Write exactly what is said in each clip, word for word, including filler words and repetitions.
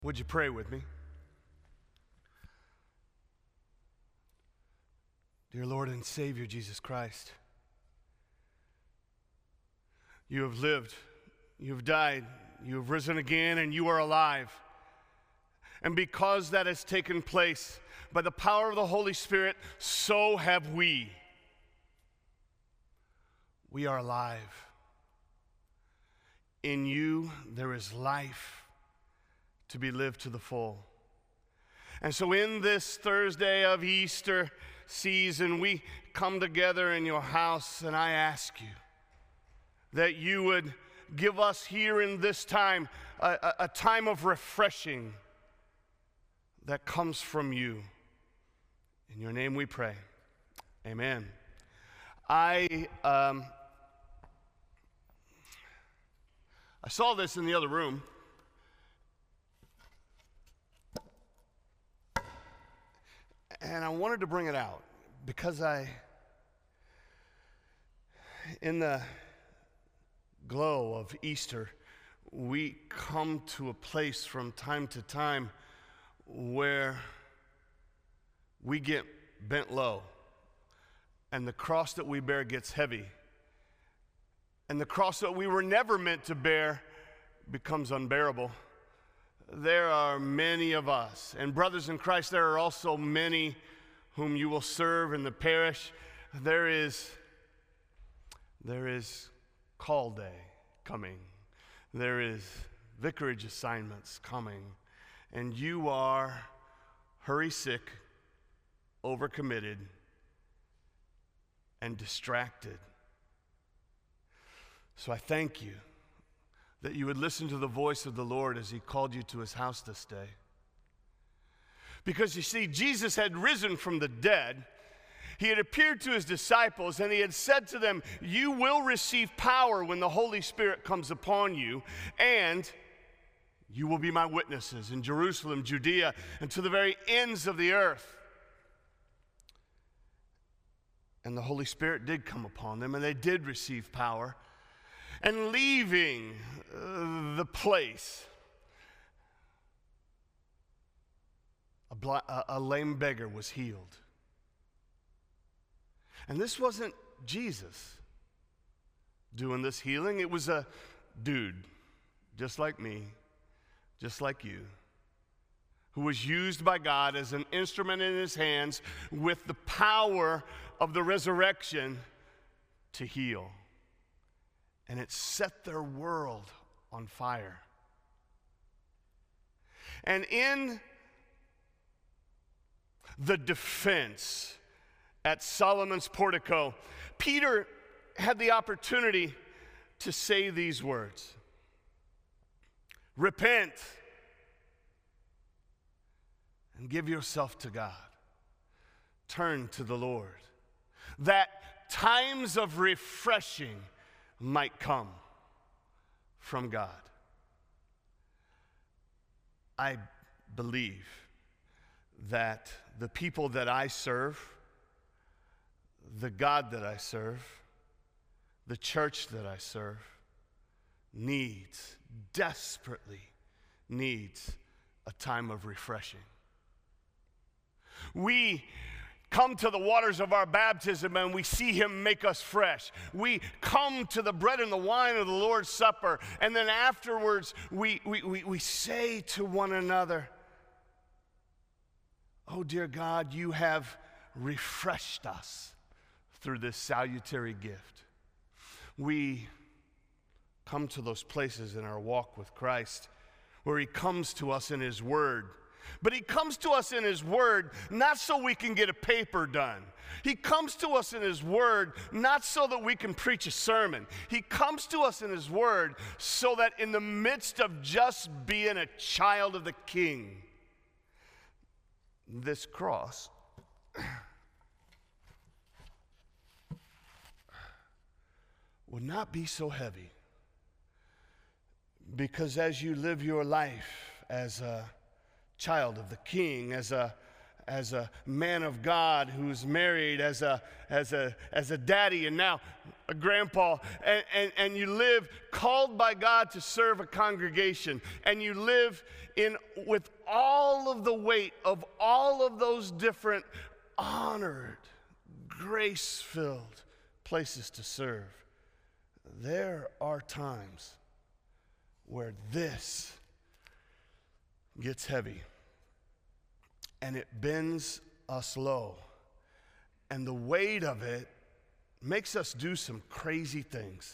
Would you pray with me? Dear Lord and Savior Jesus Christ, you have lived, you have died, you have risen again, and you are alive. And because that has taken place by the power of the Holy Spirit, so have we. We are alive. In you there is life to be lived to the full. And so in this Thursday of Easter season, we come together in your house, and I ask you that you would give us here in this time a, a, a time of refreshing that comes from you. In your name we pray. Amen. I um, I saw this in the other room. And I wanted to bring it out because I, in the glow of Easter, we come to a place from time to time where we get bent low, and the cross that we bear gets heavy, and the cross that we were never meant to bear becomes unbearable. There are many of us, and brothers in Christ, there are also many whom you will serve in the parish. There is, there is call day coming. There is vicarage assignments coming, and you are hurry sick, overcommitted, and distracted. So I thank you that you would listen to the voice of the Lord as he called you to his house this day. Because you see, Jesus had risen from the dead. He had appeared to his disciples, and he had said to them, you will receive power when the Holy Spirit comes upon you, and you will be my witnesses in Jerusalem, Judea, and to the very ends of the earth. And the Holy Spirit did come upon them, and they did receive power. And leaving uh, the place, a, bla- a, a lame beggar was healed. And this wasn't Jesus doing this healing. It was a dude, just like me, just like you, who was used by God as an instrument in his hands with the power of the resurrection to heal. And it set their world on fire. And in the defense at Solomon's portico, Peter had the opportunity to say these words: repent and give yourself to God. Turn to the Lord, that times of refreshing might come from God. I believe that the people that I serve, the God that I serve, the church that I serve, needs, desperately needs a time of refreshing. We come to the waters of our baptism and we see him make us fresh. We come to the bread and the wine of the Lord's Supper, and then afterwards we, we, we, we say to one another, oh dear God, you have refreshed us through this salutary gift. We come to those places in our walk with Christ where he comes to us in his word. But he comes to us in his word not so we can get a paper done. He comes to us in his word not so that we can preach a sermon. He comes to us in his word so that in the midst of just being a child of the King, this cross would not be so heavy. Because as you live your life as a child of the King, as a as a man of God who's married, as a as a as a daddy, and now a grandpa, and, and, and you live called by God to serve a congregation, and you live in with all of the weight of all of those different honored, grace-filled places to serve. There are times where this gets heavy and it bends us low, and the weight of it makes us do some crazy things.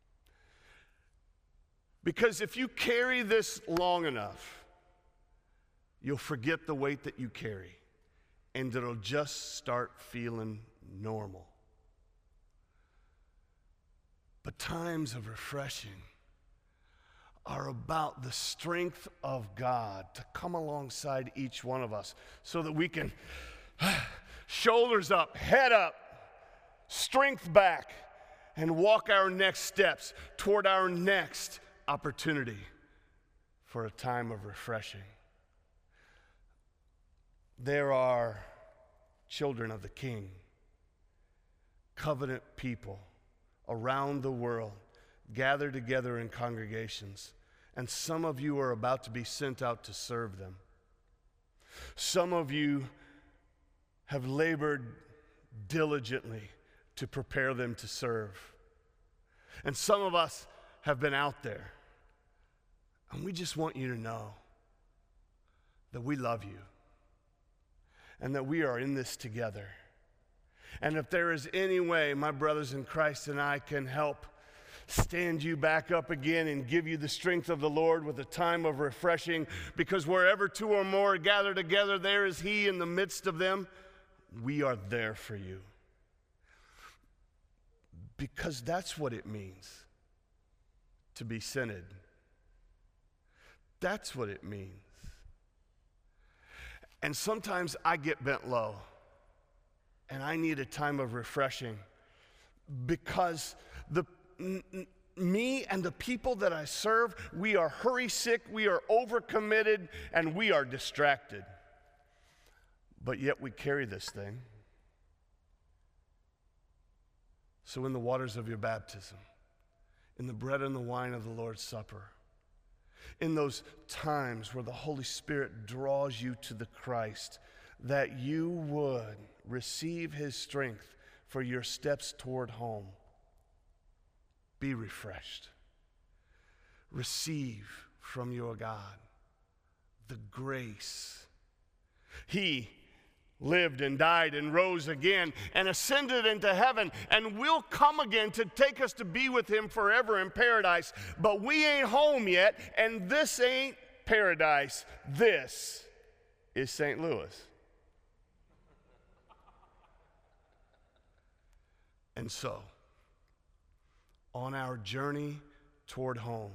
Because if you carry this long enough, you'll forget the weight that you carry, and it'll just start feeling normal. But times of refreshing are about the strength of God to come alongside each one of us so that we can, shoulders up, head up, strength back, and walk our next steps toward our next opportunity for a time of refreshing. There are children of the King, covenant people around the world, gathered together in congregations, and some of you are about to be sent out to serve them. Some of you have labored diligently to prepare them to serve. And some of us have been out there, and we just want you to know that we love you and that we are in this together. And if there is any way my brothers in Christ and I can help stand you back up again and give you the strength of the Lord with a time of refreshing, because wherever two or more gather together, there is He in the midst of them, we are there for you. Because that's what it means to be synod. That's what it means. And sometimes I get bent low, and I need a time of refreshing, because the n- n- me and the people that I serve, we are hurry sick, we are overcommitted, and we are distracted. But yet we carry this thing. So in the waters of your baptism, in the bread and the wine of the Lord's Supper, in those times where the Holy Spirit draws you to the Christ, that you would receive His strength for your steps toward home. Be refreshed. Receive from your God the grace. He lived and died and rose again and ascended into heaven and will come again to take us to be with Him forever in paradise. But we ain't home yet, and this ain't paradise. This is Saint Louis. And so, on our journey toward home,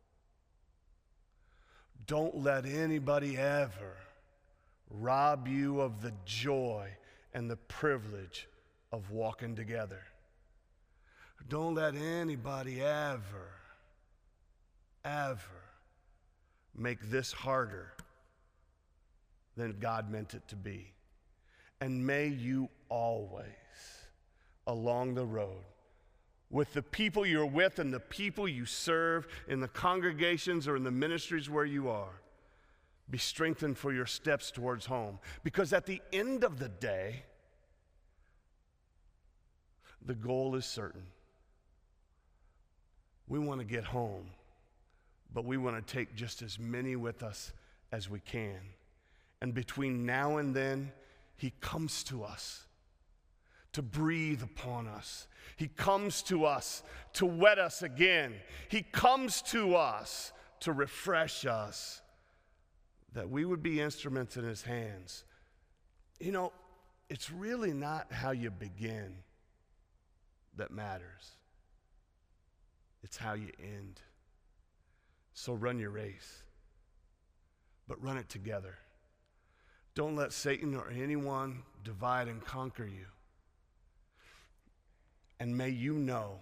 don't let anybody ever rob you of the joy and the privilege of walking together. Don't let anybody ever, ever make this harder than God meant it to be. And may you always, along the road, with the people you're with and the people you serve in the congregations or in the ministries where you are, be strengthened for your steps towards home. Because at the end of the day, the goal is certain. We want to get home, but we want to take just as many with us as we can. And between now and then, He comes to us to breathe upon us. He comes to us to wet us again. He comes to us to refresh us, that we would be instruments in His hands. You know, it's really not how you begin that matters. It's how you end. So run your race, but run it together. Don't let Satan or anyone divide and conquer you. And may you know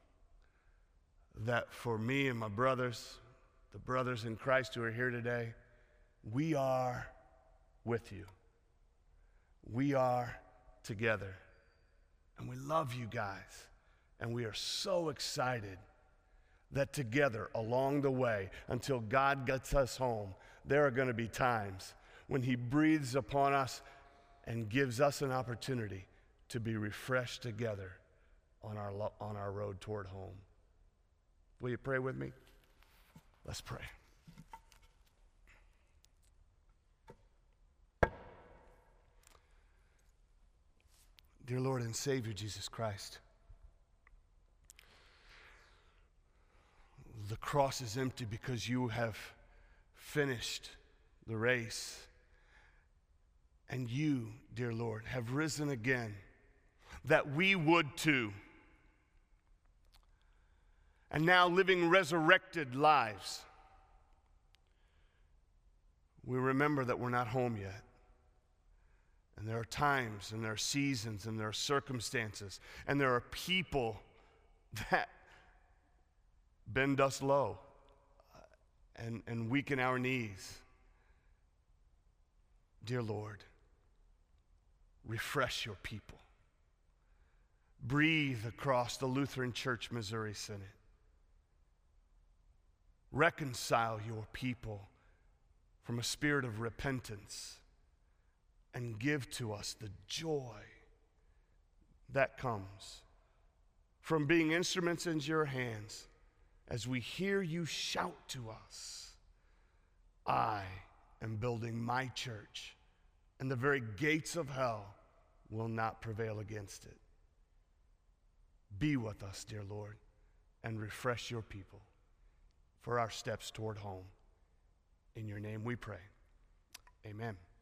that for me and my brothers, the brothers in Christ who are here today, we are with you. we are together. And we love you guys. And we are so excited that together along the way, until God gets us home, there are going to be times when he breathes upon us and gives us an opportunity to be refreshed together on our, lo- on our road toward home. Will you pray with me? Let's pray. Dear Lord and Savior Jesus Christ, the cross is empty because you have finished the race. And you, dear Lord, have risen again, that we would too. And now living resurrected lives, we remember that we're not home yet. And there are times, and there are seasons, and there are circumstances, and there are people that bend us low and, and weaken our knees. Dear Lord, refresh your people. Breathe across the Lutheran Church Missouri Synod. Reconcile your people from a spirit of repentance and give to us the joy that comes from being instruments in your hands as we hear you shout to us, I am building my church, and the very gates of hell will not prevail against it. Be with us, dear Lord, and refresh your people for our steps toward home. In your name we pray. Amen.